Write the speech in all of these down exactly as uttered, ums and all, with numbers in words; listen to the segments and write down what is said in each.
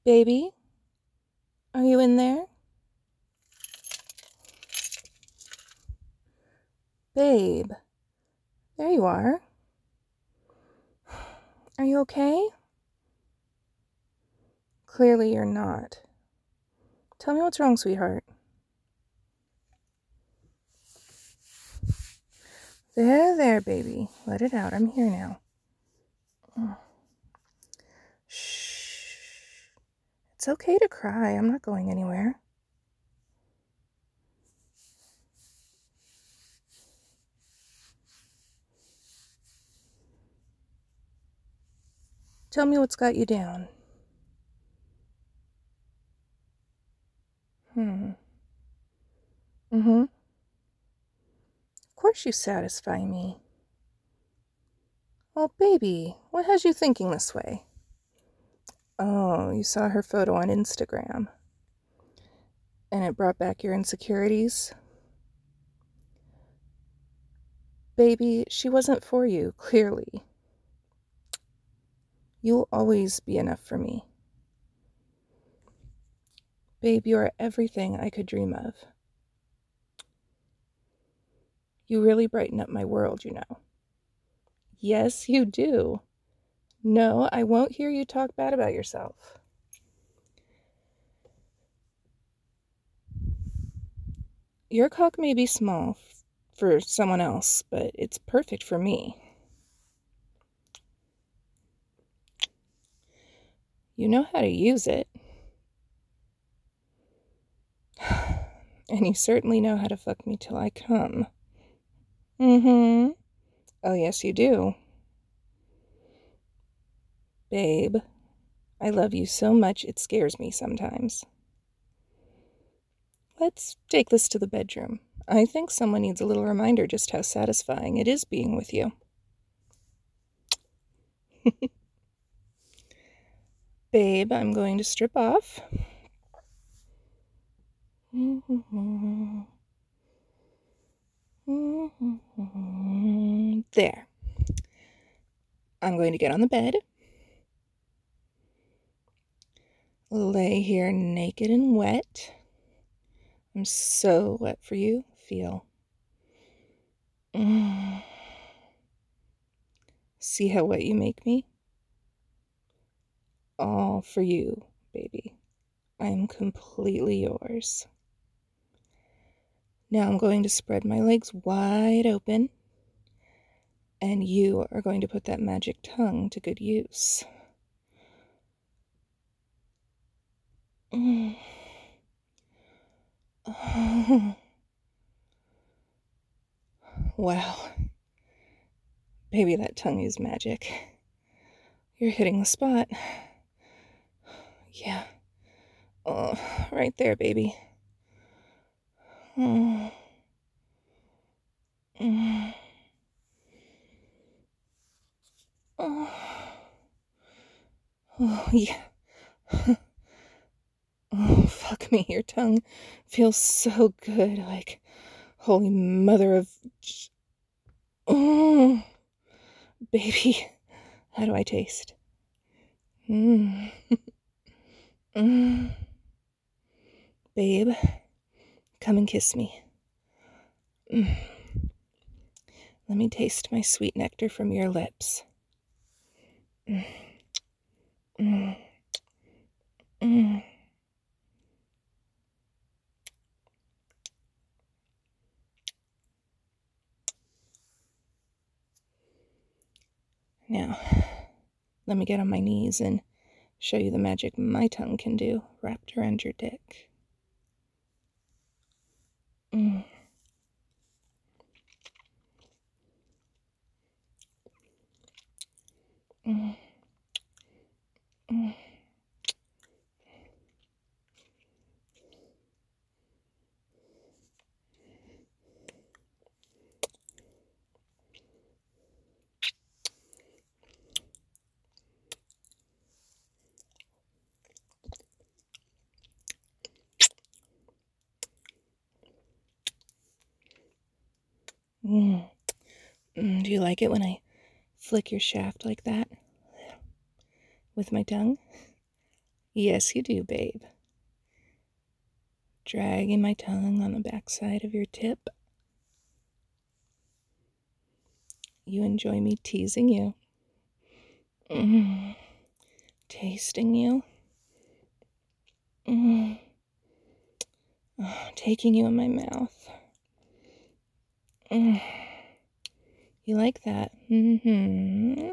Baby, are you in there? Babe, there you are. Are you okay? Clearly you're not. Tell me what's wrong, sweetheart. There, there, baby. Let it out. I'm here now. Shh. It's okay to cry. I'm not going anywhere. Tell me what's got you down. Hmm. Mm-hmm. Of course you satisfy me. Oh, baby, what has you thinking this way? Oh, you saw her photo on Instagram. And it brought back your insecurities? Baby, she wasn't for you, clearly. You'll always be enough for me. Babe, you are everything I could dream of. You really brighten up my world, you know. Yes, you do. No, I won't hear you talk bad about yourself. Your cock may be small f- for someone else, but it's perfect for me. You know how to use it. And you certainly know how to fuck me till I come. Mm-hmm. Oh, yes, you do. Babe, I love you so much it scares me sometimes. Let's take this to the bedroom. I think someone needs a little reminder just how satisfying it is being with you. Babe, I'm going to strip off. There. I'm going to get on the bed. Lay here naked and wet. I'm so wet for you. Feel. See how wet you make me? All for you, baby. I'm completely yours. Now I'm going to spread my legs wide open, and you are going to put that magic tongue to good use. Mm. Oh. Wow. Baby, that tongue is magic. You're hitting the spot. Yeah. Oh, right there, baby. Oh. Mm. Oh. Oh, yeah. Oh, fuck me. Your tongue feels so good. Like, holy mother of... Oh, baby. How do I taste? Mm. Mm. Babe, come and kiss me. Mm. Let me taste my sweet nectar from your lips. Mm. Mm. Mm. Now, let me get on my knees and show you the magic my tongue can do, wrapped around your dick. Mm. Mm. Mm. Mm. Mm. Do you like it when I flick your shaft like that? With my tongue? Yes, you do, babe. Dragging my tongue on the backside of your tip. You enjoy me teasing you. Mm. Tasting you. Mm. Oh, taking you in my mouth. Mm. You like that? Mm-hmm.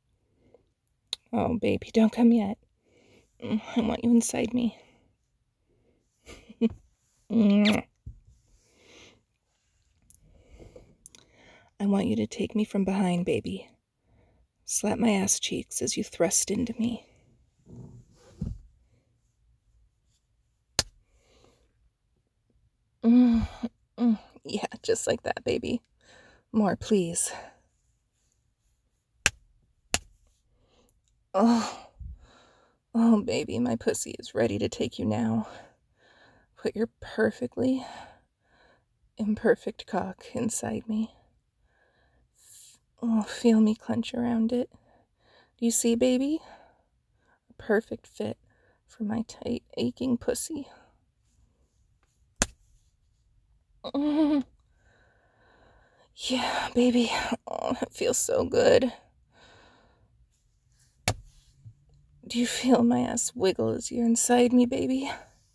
Oh, baby, don't come yet. Mm, I want you inside me. Mm. I want you to take me from behind, baby. Slap my ass cheeks as you thrust into me. Mm. Mm. Yeah, just like that, baby. More, please. Oh. Oh, baby, my pussy is ready to take you now. Put your perfectly imperfect cock inside me. Oh, feel me clench around it. Do you see, baby? A perfect fit for my tight, aching pussy. Mm. Yeah, baby. Oh, it feels so good. Do you feel my ass wiggle as you're inside me, baby?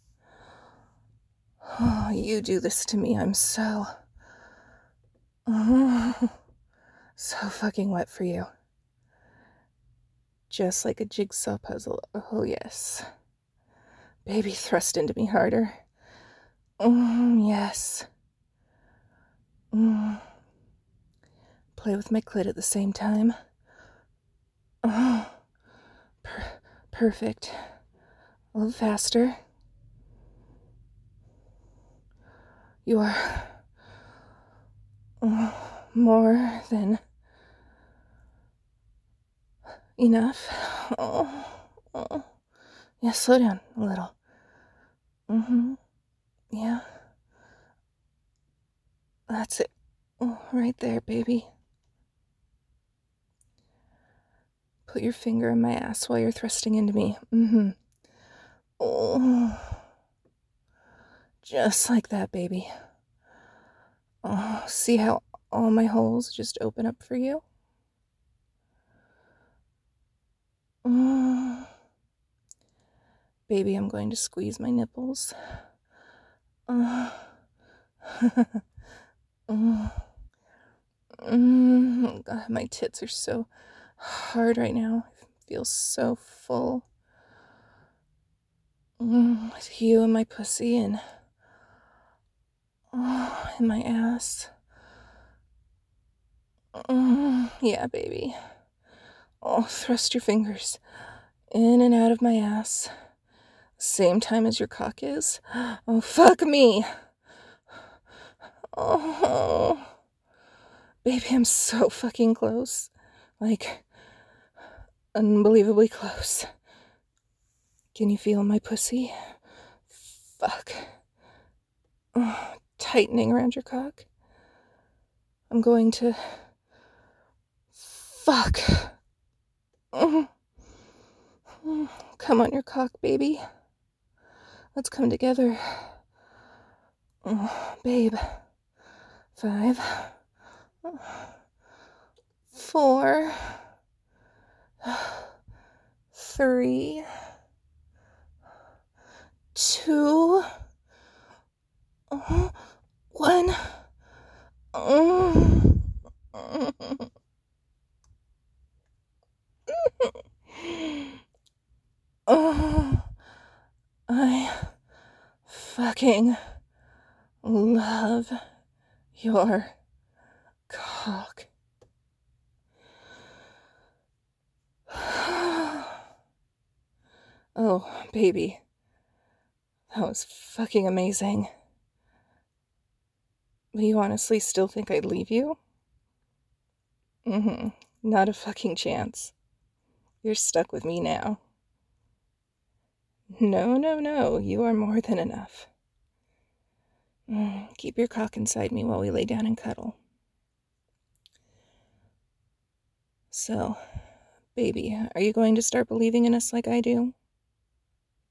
Oh, you do this to me. I'm so... Oh, so fucking wet for you. Just like a jigsaw puzzle. Oh, yes. Baby, thrust into me harder. Mm, yes. Mm. Play with my clit at the same time. Oh, per- perfect. A little faster. You are oh, more than enough. Oh, oh. Yeah, slow down a little. Mm-hmm. Yeah. That's it. Oh, right there, baby. Put your finger in my ass while you're thrusting into me. Mm-hmm. Oh. Just like that, baby. Oh, see how all my holes just open up for you? Oh. Baby, I'm going to squeeze my nipples. Oh. Oh. Mm, God, my tits are so hard right now. I feel so full. Mm, with you and my pussy and oh, and my ass. Mm, yeah, baby. Oh, thrust your fingers in and out of my ass. Same time as your cock is. Oh, fuck me. Oh, baby, I'm so fucking close. Like, unbelievably close. Can you feel my pussy? Fuck. Oh, tightening around your cock. I'm going to... Fuck. Oh. Come on your cock, baby. Let's come together. Oh, babe. Five. Four. Three. Two. One. Oh. Oh. I fucking love your cock. Oh, baby. That was fucking amazing. But you honestly still think I'd leave you? Mm-hmm. Not a fucking chance. You're stuck with me now. No, no, no. You are more than enough. Mm, keep your cock inside me while we lay down and cuddle. So, baby, are you going to start believing in us like I do?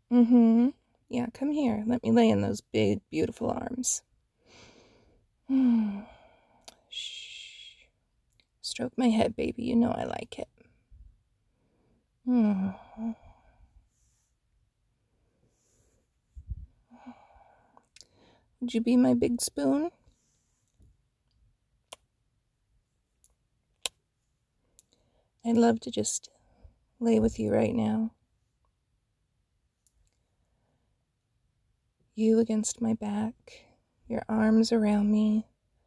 Mm-hmm. Yeah, come here. Let me lay in those big, beautiful arms. Hmm. Shh. Stroke my head, baby. You know I like it. Hmm. Would you be my big spoon? I'd love to just lay with you right now. You against my back, your arms around me,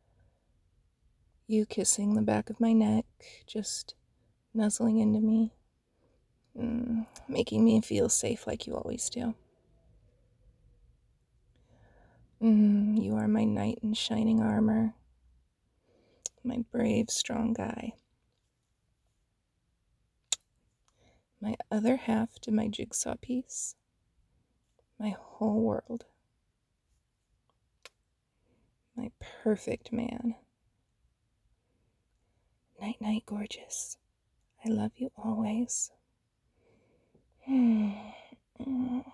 you kissing the back of my neck, just nuzzling into me, mm, making me feel safe like you always do. Mm, you are my knight in shining armor, my brave, strong guy. My other half to my jigsaw piece, my whole world. My perfect man. Night, night, gorgeous. I love you always.